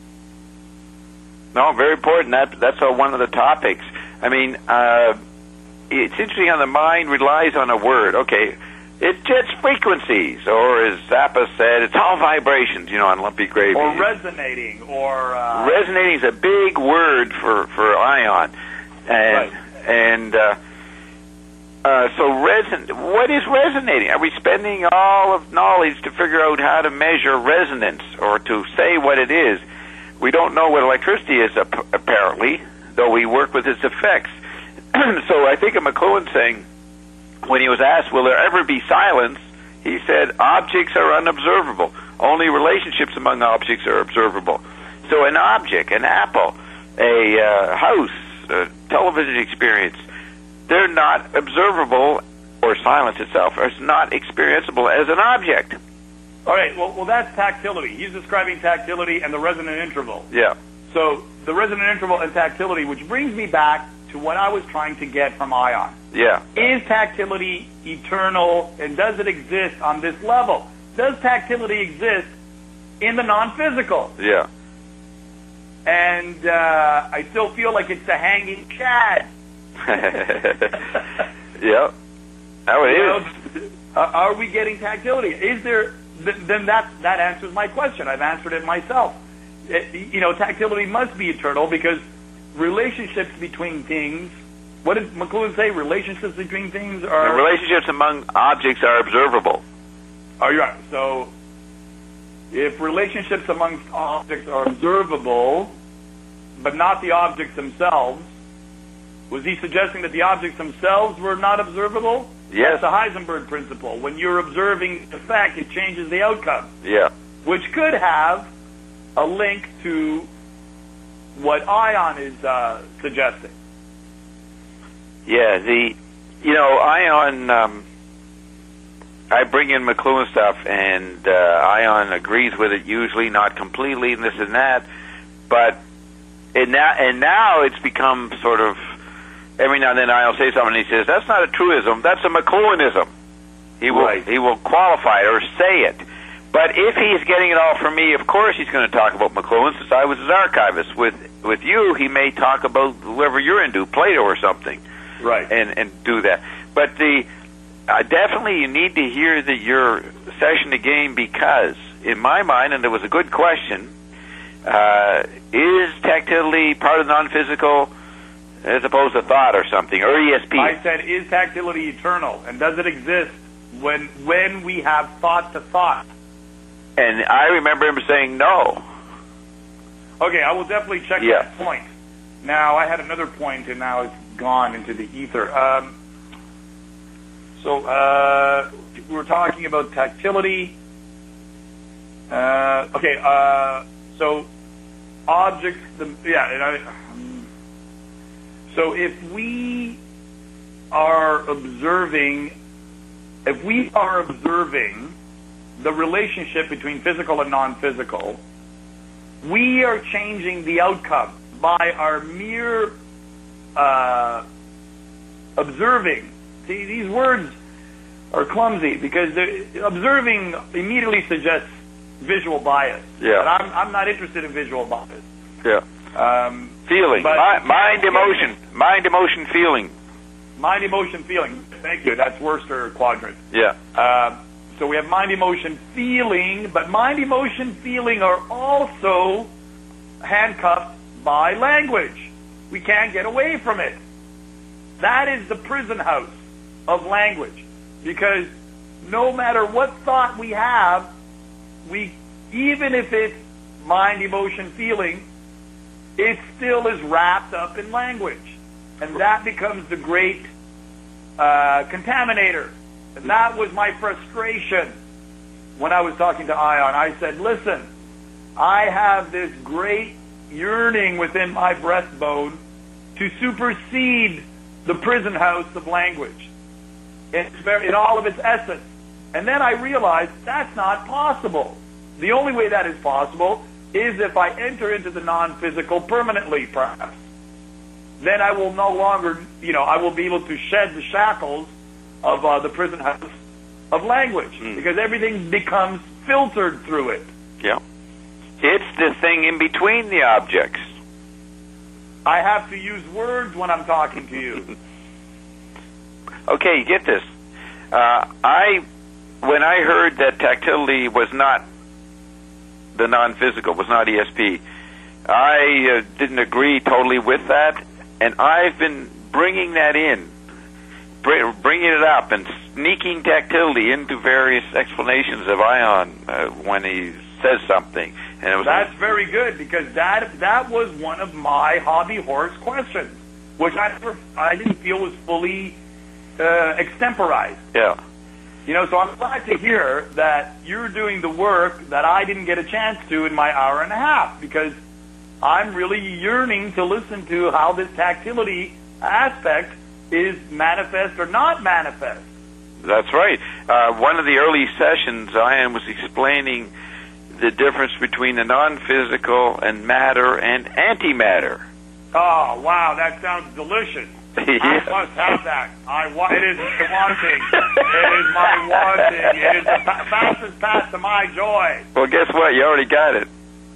No, very important. That, that's uh, one of the topics. I mean, uh, it's interesting how the mind relies on a word. Okay, it's just frequencies, or as Zappa said, it's all vibrations, you know, on Lumpy Gravy. Or resonating, or... Uh, resonating is a big word for, for Ion. And, right. and uh, uh, so reson- what is resonating? Are we spending all of knowledge to figure out how to measure resonance, or to say what it is? We don't know what electricity is, apparently, though we work with its effects. So I think of McLuhan saying, when he was asked, will there ever be silence, he said, objects are unobservable. Only relationships among objects are observable. So an object, an apple, a uh, house, a television experience, they're not observable, or silence itself is not experienceable as an object. All right, well, well, that's tactility. He's describing tactility and the resonant interval. Yeah. So the resonant interval and tactility, which brings me back to what I was trying to get from Ion. Yeah. Is tactility eternal, and does it exist on this level? Does tactility exist in the non-physical? Yeah. And uh, I still feel like it's a hanging chad. Yeah. How it you is. Know, are we getting tactility? Is there... Then that that answers my question. I've answered it myself. It, you know, tactility must be eternal because relationships between things. What did McLuhan say? Relationships between things are... The relationships among objects are observable. Oh, you're right. So if relationships amongst objects are observable, but not the objects themselves, was he suggesting that the objects themselves were not observable? Yes. That's the Heisenberg principle. When you're observing the fact, it changes the outcome. Yeah. Which could have a link to what Ion is uh, suggesting. Yeah, the, you know, Ion, um, I bring in McLuhan stuff, and uh, Ion agrees with it usually, not completely, and this and that, but it now, and now it's become sort of, every now and then I'll say something, and he says, that's not a truism, that's a McLuhanism. He will, right. he will qualify it or say it. But if he's getting it all from me, of course he's going to talk about McLuhan, since I was his archivist. With with you, he may talk about whoever you're into, Plato or something. Right. And, and do that. But the uh, definitely you need to hear the, your session again, because, in my mind, and it was a good question, uh, is tactility part of non-physical as opposed to thought or something, or E S P? I said, is tactility eternal, and does it exist when when we have thought to thought? And I remember him saying no. Okay, I will definitely check yeah. that point. Now, I had another point, and now it's gone into the ether. Um, so, uh, we were talking about tactility. Uh, okay, uh, so objects, the, yeah, and I, um, so if we are observing, if we are observing the relationship between physical and non-physical, we are changing the outcome by our mere uh, observing. See, these words are clumsy because observing immediately suggests visual bias. Yeah. But I'm, I'm not interested in visual bias. Yeah. Um, feeling. Mind, mind, emotion. Mind, emotion, feeling. Mind, emotion, feeling. Thank you. That's Worcester quadrant. Yeah. Uh, so we have mind, emotion, feeling, but mind, emotion, feeling are also handcuffed by language. We can't get away from it. That is the prison house of language. Because no matter what thought we have, we, even if it's mind, emotion, feeling, it still is wrapped up in language. And that becomes the great uh, contaminator. And that was my frustration when I was talking to Ion. I said, listen, I have this great yearning within my breastbone to supersede the prison house of language in, in all of its essence. And then I realized that's not possible. The only way that is possible is if I enter into the non-physical permanently, perhaps. Then I will no longer, you know, I will be able to shed the shackles of uh, the prison house of language, mm. because everything becomes filtered through it. Yeah. It's the thing in between the objects. I have to use words when I'm talking to you. Okay, get this. Uh, I, when I heard that tactility was not the non-physical, was not E S P, I uh, didn't agree totally with that, and I've been bringing that in, br- bringing it up, and sneaking tactility into various explanations of Ion uh, when he says something. And it was That's like, very good, because that that was one of my hobby horse questions, which I never, I didn't feel was fully uh, extemporized. Yeah. You know, so I'm glad to hear that you're doing the work that I didn't get a chance to in my hour and a half, because I'm really yearning to listen to how this tactility aspect is manifest or not manifest. That's right. Uh, one of the early sessions, Ian was explaining the difference between the non-physical and matter and antimatter. Oh, wow, that sounds delicious. Yeah. I must have that. I wa- it is my wanting. It is my wanting. It is the fa- fastest path to my joy. Well, guess what? You already got it.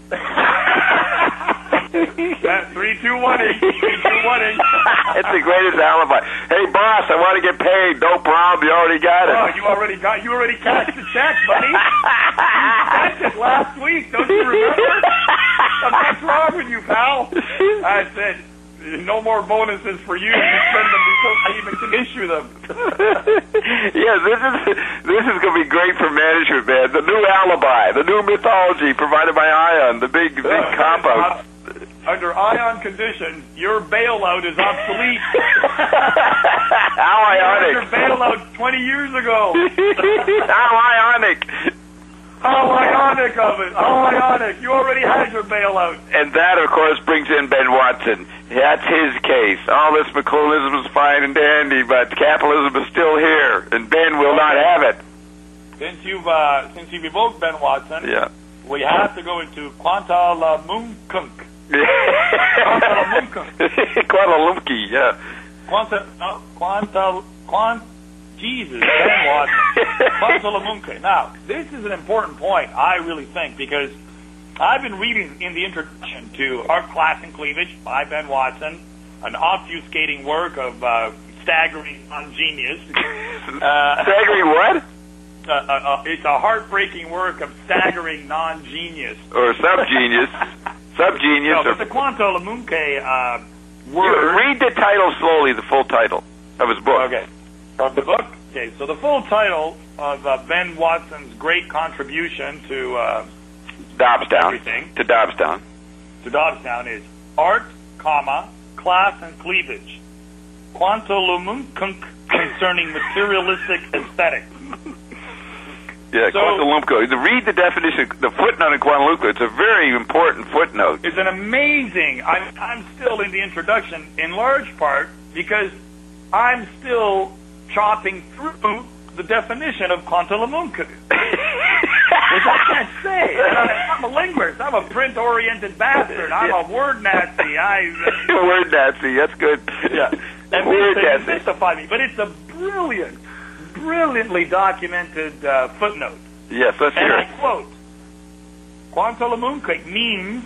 That's three, two, one, three, two, one. It's the greatest alibi. Hey, boss, I want to get paid. No problem. You already got it. Oh, you already got. You already cashed the check, buddy. You cashed it last week. Don't you remember? What's wrong with you, pal? I said, no more bonuses for you. You spend them before I even can issue them. Yeah, this is this is going to be great for management, man. The new alibi, the new mythology provided by Ion, the big big uh, compound. Uh, under Ion conditions, your bailout is obsolete. How ionic! Your bailout twenty years ago. How ionic! How ionic of it! How ionic! You already had your bailout. And that, of course, brings in Ben Watson. That's his case. All this McClellism is fine and dandy, but capitalism is still here, and Ben will not have it. Since you've uh, since you've evoked Ben Watson, yeah, we have to go into Quantalamunkunk. Quantalamunkunk. Quantalumki, yeah. Quanta, no, Quantal, Quant. Jesus, Ben Watson. Quantalamunke. Now, this is an important point, I really think, because I've been reading in the introduction to Art, Class, and Cleavage by Ben Watson, an obfuscating work of uh, staggering non-genius. Uh, staggering what? Uh, uh, uh, it's a heartbreaking work of staggering non-genius. Or sub-genius. Sub-genius. No, or... but the Quantalamunke uh, word... You read the title slowly, the full title of his book. Okay. Of the book? Okay, so the full title of uh, Ben Watson's great contribution to uh, Dobbstown, everything, to Dobbstown, to Dobbstown is Art, comma, Class, and Cleavage. Quantalamunkunk concerning materialistic aesthetics. Yeah, so, Quantalamunkunk. Read the definition, the footnote in Quantalamunkunk. It's a very important footnote. It's an amazing, I'm, I'm still in the introduction, in large part, because I'm still chopping through the definition of Quantalamunkunk. Which I can't say. I'm a linguist. I'm a print-oriented bastard. I'm a word Nazi. I word Nazi. That's good. Yeah. And word Nazi mystify me, but it's a brilliant, brilliantly documented uh, footnote. Yes, let's hear and it. I quote: Quantalamunkunk means,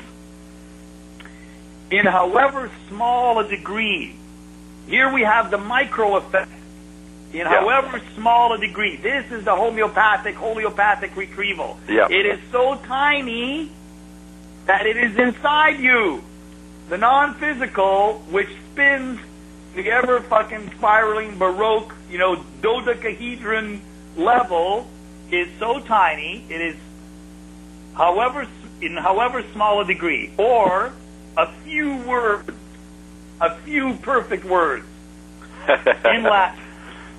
in however small a degree. Here we have the micro effect. In yeah. however small a degree. This is the homeopathic, homeopathic retrieval. Yeah. It is so tiny that it is inside you. The non-physical, which spins the ever fucking spiraling Baroque, you know, dodecahedron level, is so tiny, it is however, in however small a degree, or a few words, a few perfect words in Latin.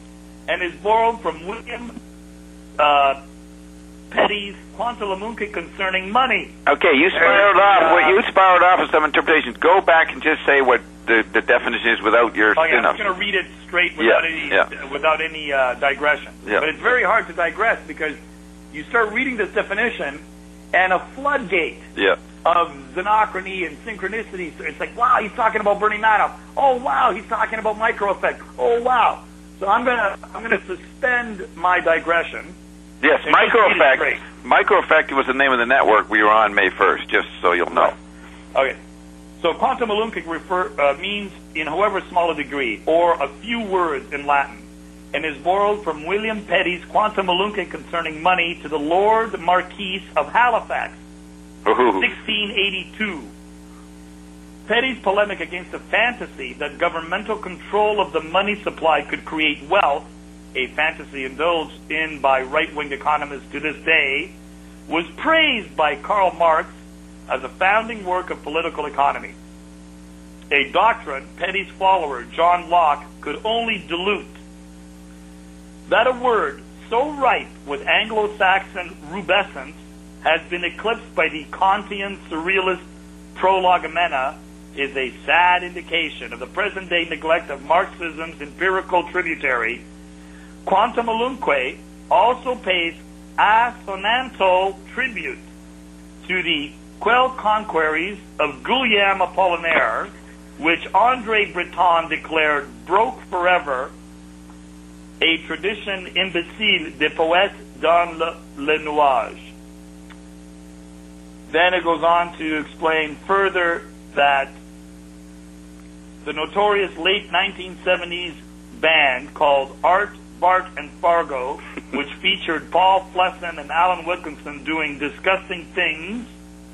and is borrowed from William uh, Petty's Quanta Lamunca concerning money. Okay, you spiraled Uh, off. What you spiraled off of some interpretations. Go back and just say what the, the definition is without your Okay, I'm spin-offs. just going to read it straight without Yeah, any yeah. without any uh, digression. Yeah. But it's very hard to digress because you start reading this definition, and a floodgate Yeah. of xenochrony and synchronicity. So it's like, wow, he's talking about Bernie Madoff. Oh, wow, he's talking about micro effect. Oh, wow. So I'm gonna I'm gonna suspend my digression. Yes, And Micro just read it Effect. Micro Effect was the name of the network we were on May first, just so you'll know. Okay. So quantum malunkic refer uh, means in however small a degree, or a few words in Latin, and is borrowed from William Petty's Quantum Malunkic concerning money to the Lord Marquis of Halifax, Ooh. sixteen eighty-two. Petty's polemic against the fantasy that governmental control of the money supply could create wealth, a fantasy indulged in by right-wing economists to this day, was praised by Karl Marx as a founding work of political economy, a doctrine Petty's follower John Locke could only dilute. That a word so ripe with Anglo-Saxon rubescence has been eclipsed by the Kantian surrealist prolegomena is a sad indication of the present-day neglect of Marxism's empirical tributary. Quantum malunque also pays assonantal tribute to the Quelle Conqueries of Guillaume Apollinaire, which André Breton declared broke forever, a tradition imbécile des poètes dans le, le nuage. Then it goes on to explain further that the notorious late nineteen seventies band called Art, Bart, and Fargo, which featured Paul Flesson and Alan Wilkinson doing disgusting things,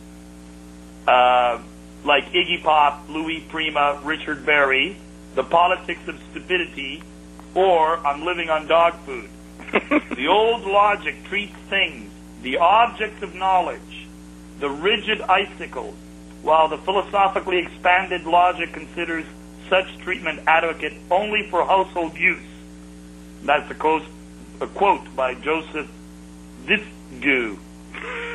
uh, like Iggy Pop, Louis Prima, Richard Berry, The Politics of Stupidity, or I'm Living on Dog Food. The old logic treats things, the objects of knowledge, the rigid icicles, while the philosophically expanded logic considers such treatment adequate only for household use. That's a quote, a quote by Joseph Disgu.